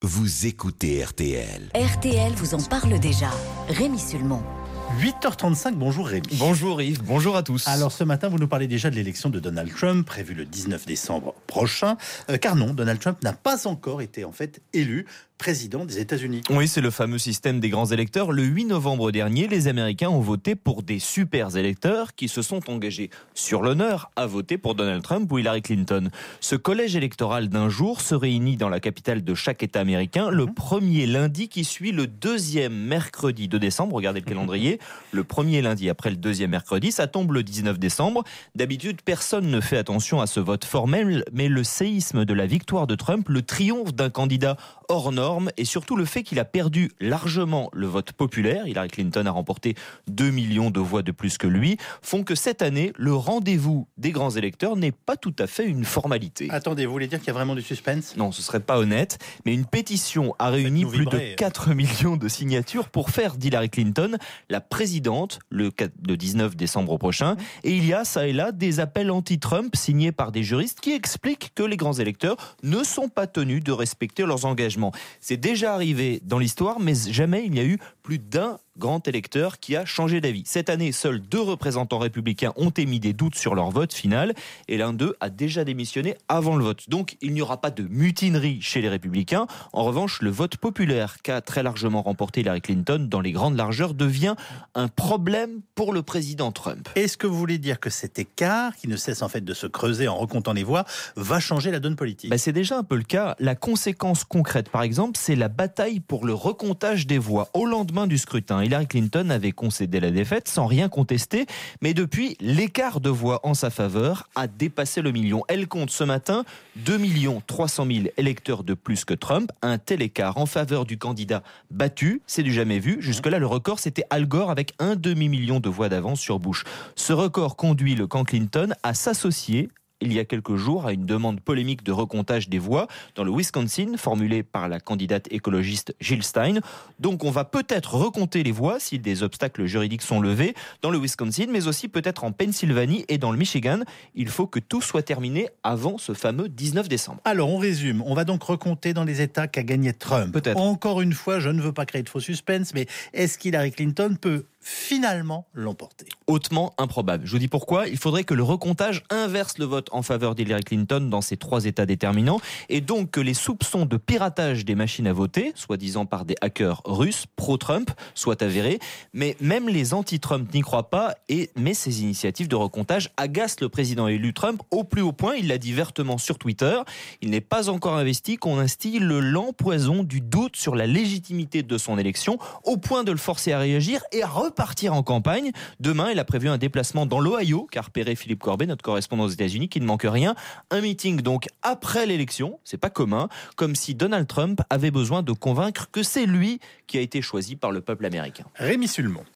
Vous écoutez RTL. RTL vous en parle déjà. Rémi Sulmon. 8h35, bonjour Rémi. Bonjour Yves, bonjour à tous. Alors ce matin, vous nous parlez déjà de l'élection de Donald Trump, prévue le 19 décembre prochain. Car non, Donald Trump n'a pas encore été en fait élu président des États-Unis. Oui, c'est le fameux système des grands électeurs. Le 8 novembre dernier, les Américains ont voté pour des super électeurs qui se sont engagés sur l'honneur à voter pour Donald Trump ou Hillary Clinton. Ce collège électoral d'un jour se réunit dans la capitale de chaque État américain le premier lundi qui suit le deuxième mercredi de décembre. Regardez le calendrier. Le premier lundi après le deuxième mercredi, ça tombe le 19 décembre. D'habitude, personne ne fait attention à ce vote formel, mais le séisme de la victoire de Trump, le triomphe d'un candidat hors norme et surtout le fait qu'il a perdu largement le vote populaire, Hillary Clinton a remporté 2 millions de voix de plus que lui, font que cette année, le rendez-vous des grands électeurs n'est pas tout à fait une formalité. Attendez, vous voulez dire qu'il y a vraiment du suspense ? Non, ce serait pas honnête, mais une pétition a réuni plus de 4 millions de signatures pour faire d'Hillary Clinton la présidente le 19 décembre prochain. Et il y a, ça et là, des appels anti-Trump signés par des juristes qui expliquent que les grands électeurs ne sont pas tenus de respecter leurs engagements. C'est déjà arrivé dans l'histoire, mais jamais il n'y a eu plus d'un grand électeur qui a changé d'avis. Cette année, seuls 2 représentants républicains ont émis des doutes sur leur vote final et l'un d'eux a déjà démissionné avant le vote. Donc, il n'y aura pas de mutinerie chez les républicains. En revanche, le vote populaire qu'a très largement remporté Hillary Clinton dans les grandes largeurs devient un problème pour le président Trump. Est-ce que vous voulez dire que cet écart, qui ne cesse en fait de se creuser en recomptant les voix, va changer la donne politique ? C'est déjà un peu le cas. La conséquence concrète, par exemple, c'est la bataille pour le recomptage des voix. Au lendemain du scrutin, Hillary Clinton avait concédé la défaite sans rien contester, mais depuis, l'écart de voix en sa faveur a dépassé le million. Elle compte ce matin 2 300 000 électeurs de plus que Trump. Un tel écart en faveur du candidat battu, c'est du jamais vu. Jusque-là, le record, c'était Al Gore avec un demi-million de voix d'avance sur Bush. Ce record conduit le camp Clinton à s'associer il y a quelques jours à une demande polémique de recomptage des voix dans le Wisconsin, formulée par la candidate écologiste Jill Stein. Donc on va peut-être recompter les voix si des obstacles juridiques sont levés dans le Wisconsin, mais aussi peut-être en Pennsylvanie et dans le Michigan. Il faut que tout soit terminé avant ce fameux 19 décembre. Alors on résume, on va donc recompter dans les États qu'a gagné Trump. Peut-être. Encore une fois, je ne veux pas créer de faux suspense, mais est-ce qu'Hillary Clinton peut finalement l'emporter ? Hautement improbable. Je vous dis pourquoi. Il faudrait que le recomptage inverse le vote en faveur d'Hillary Clinton dans ces 3 États déterminants et donc que les soupçons de piratage des machines à voter, soi-disant par des hackers russes pro-Trump, soient avérés. Mais même les anti-Trump n'y croient pas mais ces initiatives de recomptage agacent le président élu Trump au plus haut point. Il l'a dit vertement sur Twitter. Il n'est pas encore investi qu'on instille le lent poison du doute sur la légitimité de son élection au point de le forcer à réagir et à repartir en campagne. Demain, il a prévu un déplacement dans l'Ohio, car repérait Philippe Corbet, notre correspondant aux États-Unis, qui ne manque rien. Un meeting donc après l'élection, c'est pas commun, comme si Donald Trump avait besoin de convaincre que c'est lui qui a été choisi par le peuple américain. Rémi Sulmon.